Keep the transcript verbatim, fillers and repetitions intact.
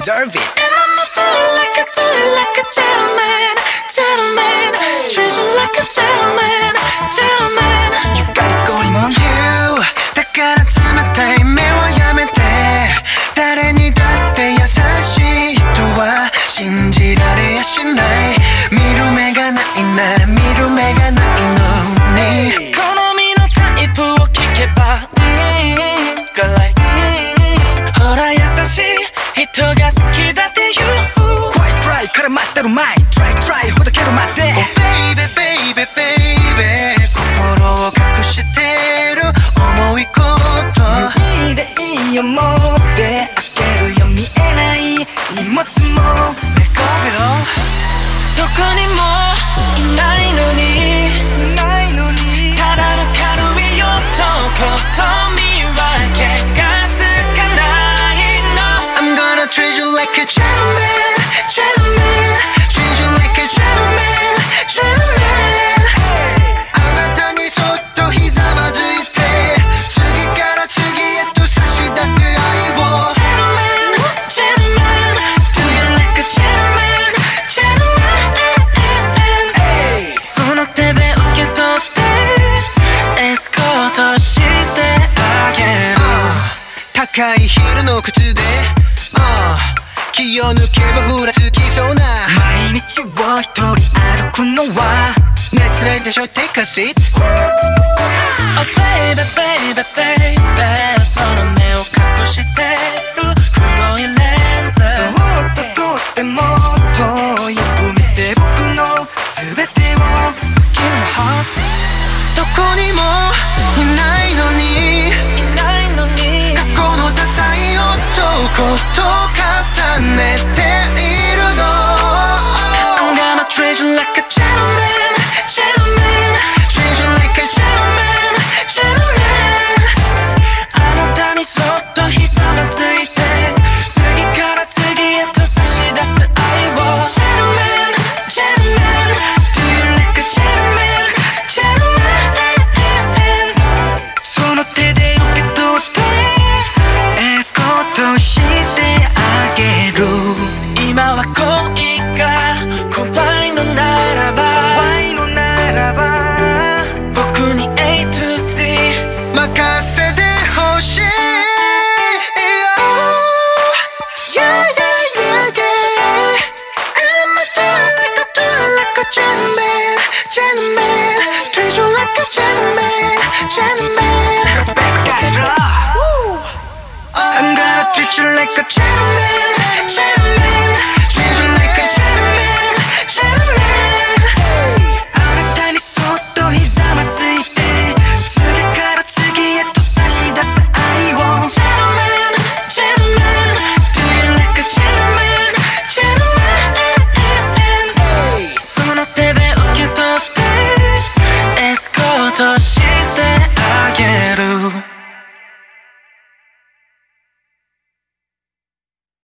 deserve it. And I'ma do it like I do it like a gentleman, gentleman. Treat you like a gentleman, gentleman. You got it going on. You だから冷たい目はやめて誰にだって優しい人は信じられやしない見る目がないな見る目がないのに好みのタイプを聞けばうんが like ほら優しい人が好きだって言う Quite try から待ってる前 Try try ほどけるまで Oh baby baby baby 心を隠してる重いこといいでいいよ持って開けるよ見えない荷物もレコードどこにもいないのにいないのにただの軽い男と見分けがつかないの I'm gonna treat you like a gentleman gentleman treat you like a gentleman gentleman あなたにそっとひざまずいて次から次へと差し出す愛を Gentleman, gentleman Do you like a gentleman, gentleman その手で受け取ってエスコートしてあげる高いヒールの靴で、uh、気を抜けばふらつきそうな毎日を一人歩くのは熱ないでしょ Take a seat Oh baby, baby, baby その目を隠してる黒いレンズそっととってもっとよく見て僕の全てを Give my heart どこにもいないのにいないのに過去のダサい男と重ねているの I'm gonna treat you like a gentleman, gentleman Treat you like a gentleman, gentleman あなたにそっとひざまずいて次から次へと差し出す愛を Gentleman, gentleman Do you like a gentleman, gentleman その手で受け取ってエスコートしてあげる今は恋が怖いのならば怖いのならば僕に A to Z 任せてほしい Yeah, yeah, yeah, yeah I'ma do it like I do it like a gentleman, gentleman Treat you like a gentleman, gentleman Cause baby got it all I'm gonna treat you like a gentleman, gentleman Treat you like a gentleman, gentleman あなたにそっとひざまずいて次から次へと差し出す愛を Gentleman, gentleman Do you like a gentleman, gentleman その手で受け取ってエスコートしてあげる